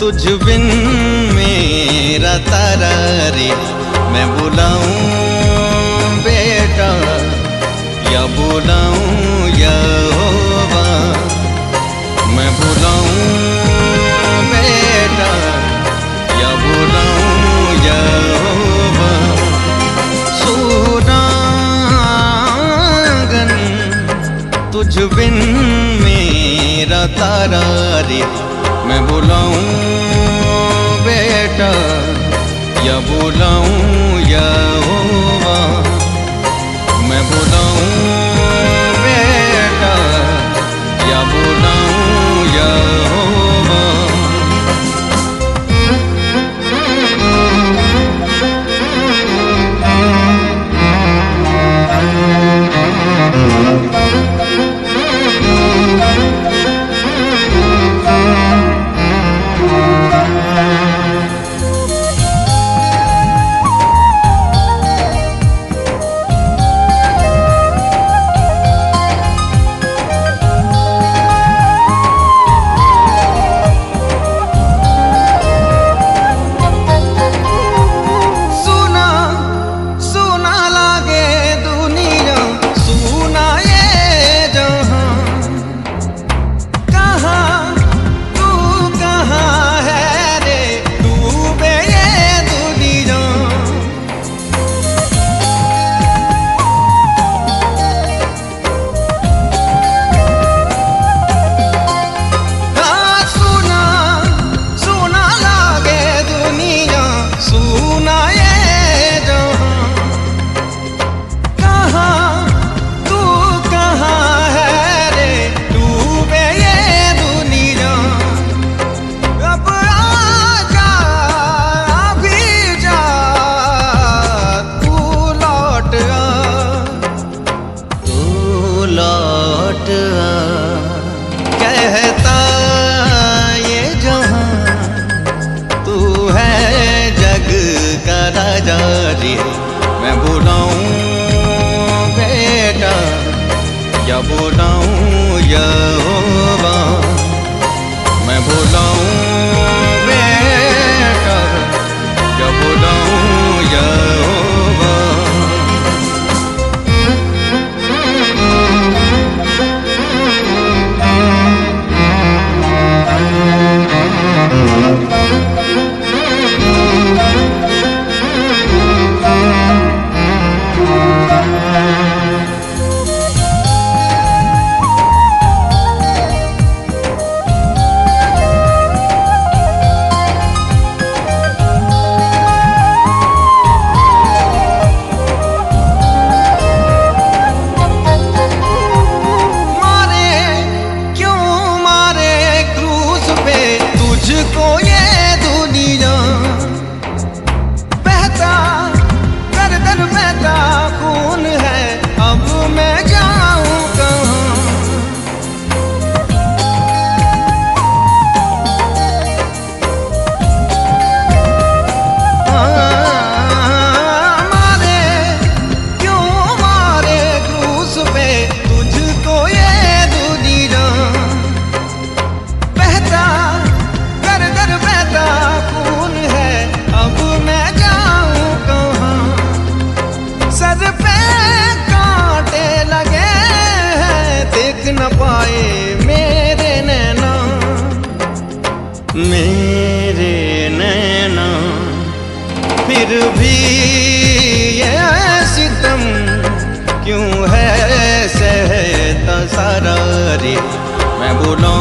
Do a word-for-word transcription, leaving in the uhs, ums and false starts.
तुझ बिन मेरा तारा रे, मैं बुलाऊं बेटा या बुलाऊं यहोवा, मैं बुलाऊं बेटा या बुलाऊं यहोवा। सुरांगन तुझ बिन मेरा तारा रे, मैं बुलाऊं बेटा या बुलाऊं यहोवा, मैं बुलाऊं बेटा या बुलाऊं यहोवा। कहता ये जहां तू है जग का राजा रे, मैं बुलाऊं बेटा या बुलाऊं यहोवा, मैं बुलाऊं बेटा या बुलाऊं यहोवा। तुझको ये दुनिया बहता दर दर बहता खून है, अब मैं जाऊं कहां। मारे क्यों मारे क्रूस पे तुझको ये दुनिया बहता खून है, अब मैं जाऊं कहां। सर पे कांटे लगे हैं, देख न पाए मेरे नैना, मेरे नैना। फिर भी ये सितम क्यों है सहता सारा रे, मैं बोला